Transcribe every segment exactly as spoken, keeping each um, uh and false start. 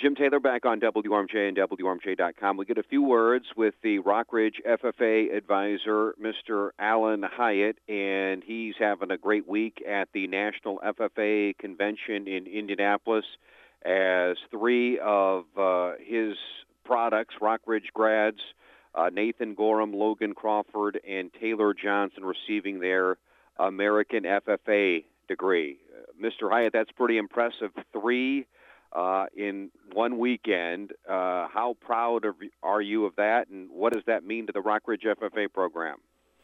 Jim Taylor back on W R M J and W R M J dot com. We get a few words with the Rockridge F F A advisor, Mister Alan Hyatt, and he's having a great week at the National F F A Convention in Indianapolis as three of uh, his products, Rockridge grads, uh, Nathan Gorham, Logan Crawford, and Taylor Johnson receiving their American F F A degree. Uh, Mister Hyatt, that's pretty impressive. Three Uh, in one weekend. Uh, how proud of, are you of that, and what does that mean to the Rockridge F F A program?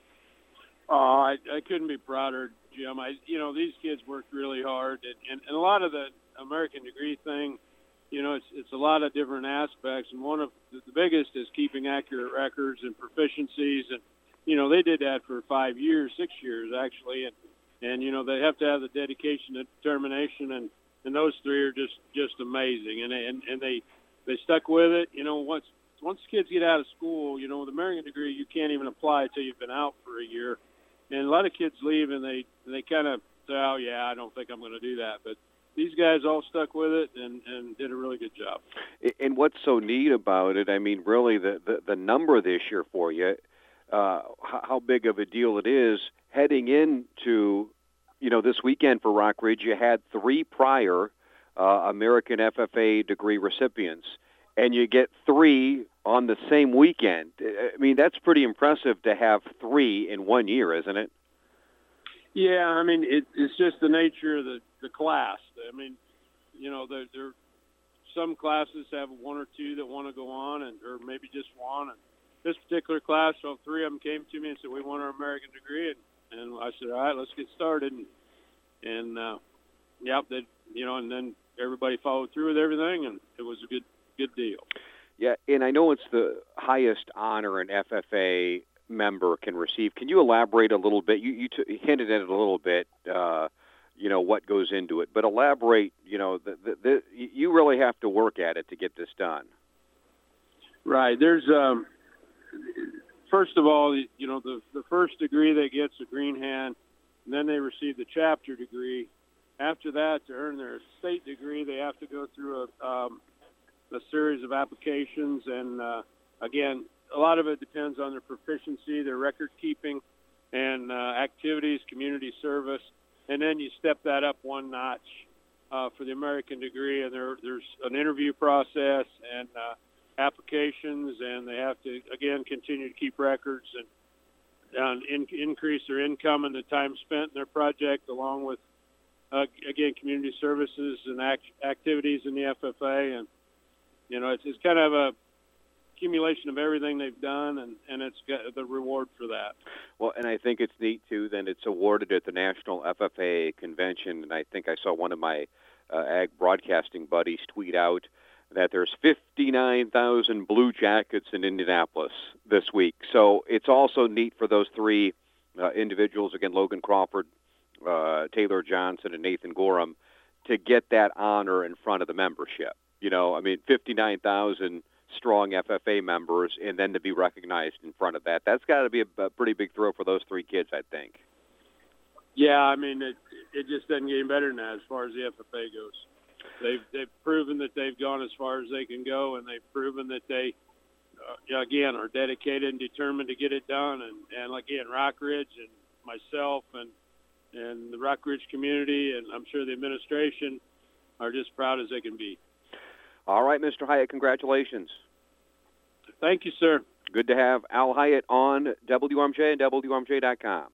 Oh, I, I couldn't be prouder, Jim. I, you know, these kids worked really hard, and, and, and a lot of the American degree thing, you know, it's it's a lot of different aspects, and one of the, the biggest is keeping accurate records and proficiencies, and you know, they did that for five years, six years actually, and and you know, they have to have the dedication and determination, and And those three are just, just amazing, and and and they they stuck with it. You know, once once kids get out of school, you know, with the American degree, you can't even apply until you've been out for a year. And a lot of kids leave, and they they kind of say, "Oh yeah, I don't think I'm going to do that." But these guys all stuck with it and, and did a really good job. And what's so neat about it, I mean, really the the, the number this year for you, uh, how big of a deal it is heading into. You know, this weekend for Rockridge, you had three prior uh, American F F A degree recipients, and you get three on the same weekend. I mean, that's pretty impressive to have three in one year, isn't it? Yeah, I mean, it, it's just the nature of the, the class. I mean, you know, there, there some classes have one or two that want to go on, and or maybe just one. And this particular class, so three of them came to me and said, "We want our American degree," and And I said, "All right, let's get started." And, and uh, yep, they, you know, and then everybody followed through with everything, and it was a good, good deal. Yeah, and I know it's the highest honor an F F A member can receive. Can you elaborate a little bit? You, you t- hinted at it a little bit, uh, you know, what goes into it. But elaborate, you know, the, the, the, you really have to work at it to get this done. Right. There's um, – first of all, you know, the, the first degree they get's a green hand, and then they receive the chapter degree. After that, to earn their state degree, they have to go through a, um, a series of applications. And, uh, again, a lot of it depends on their proficiency, their record keeping, and uh, activities, community service. And then you step that up one notch uh, for the American degree, and there, there's an interview process and uh, applications, and they have to, again, continue to keep records and, and in, increase their income and the time spent in their project, along with, uh, again, community services and act, activities in the F F A. And, you know, it's, it's kind of a accumulation of everything they've done, and, and it's got the reward for that. Well, and I think it's neat, too, that it's awarded at the National F F A Convention, and I think I saw one of my uh, ag broadcasting buddies tweet out that there's fifty-nine thousand Blue Jackets in Indianapolis this week. So it's also neat for those three uh, individuals, again, Logan Crawford, uh, Taylor Johnson, and Nathan Gorham, to get that honor in front of the membership. You know, I mean, fifty-nine thousand strong F F A members, and then to be recognized in front of that. That's got to be a, a pretty big thrill for those three kids, I think. Yeah, I mean, it, it just doesn't get any better than that as far as the F F A goes. They've they've proven that they've gone as far as they can go, and they've proven that they, uh, again, are dedicated and determined to get it done. And, and again, Rockridge and myself and and the Rockridge community, and I'm sure the administration, are just proud as they can be. All right, Mister Hyatt, congratulations. Thank you, sir. Good to have Al Hyatt on W R M J and W R M J dot com.